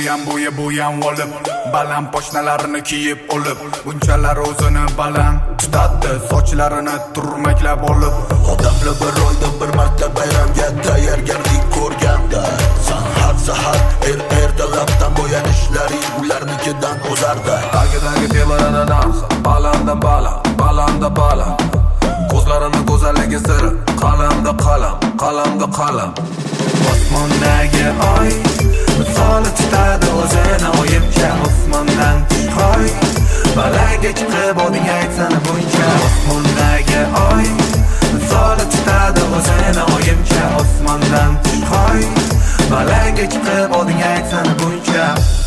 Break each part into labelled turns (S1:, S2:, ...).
S1: bo'yam olib, baland poshnalarini kiyib olib, bunchalar o'zini baland tutadi, sochlarini turmaklab olib.
S2: Odamlar bir oyda bir marta bayramga tayyorgarlik ko'rganda, san har sahar ertalabdan bo'yanishlaring ularnikidan o'zardi.
S3: Tagidagi temirani narxi balanddan baland, ko'zlarini go'zalligi siri qalamda qalam.
S1: Osmondagi oy misoli tutadi o'zini oyimcha, osmondan chiqoy balaga chiqib oding aytsana buncha. Osmondagi oy misoli tutadi o'zini oyimcha, osmondan chiqoy balaga chiqib oding aytsana buncha.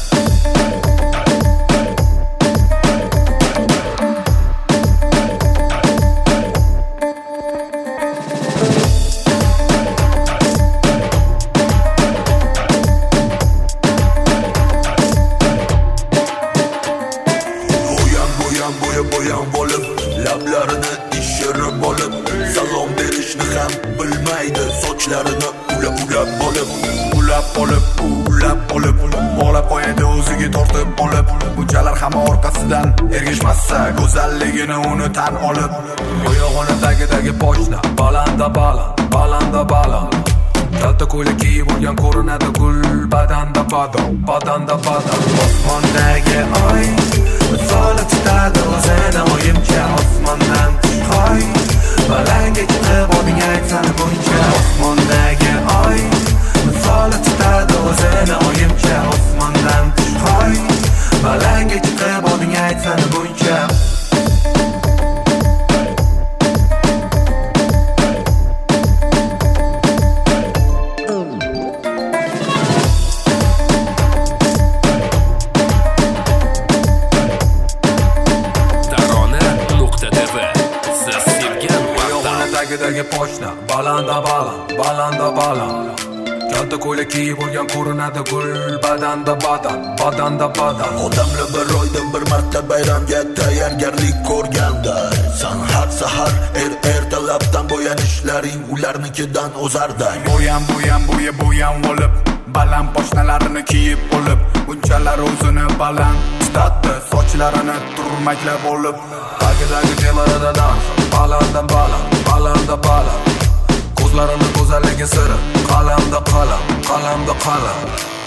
S2: Bo'yan bo'lib, lablarini ishirib olib, salom berishni ham bilmaydi, sochlarini ulab olib, bog'lab qo'yadi o'ziga tortib olib. Bunchalar ham orqasidan ergashmasa, go'zalligini uni tan olib.
S3: Oyog'ini tagidagi pochna balanda baland. Kalta ko'ylak kiyib olgan ko'rinadi gul, badanda badan.
S1: Osmondagi oy misoli tutadi o'zini oyimcha, osmondan chiqoy balaga chiqib oding aytsana buncha. Osmondagi oy misoli tutadi o'zini oyimcha, osmondan chiqoy balaga chiqib oding aytsana buncha.
S3: Tagidagi pochna balanda baland. Kalta ko'ylak kiyib olgan ko'rinadi gul, badanda badan.
S2: Odamlar bir oyda bir marta bayramga tayyorgarlik ko'rganda, san har sahar ertalabdan bo'yanishlaring ularnikidan o'zardi.
S1: Bo'yam olib, baland poshnalarini kiyib olib, bunchalar o'zini baland tutadi, sochlarini turmaklab olib.
S3: Tagidagi temirani narxi balanddan baland, ko'zlarini go'zalligi siri qalamda qalam.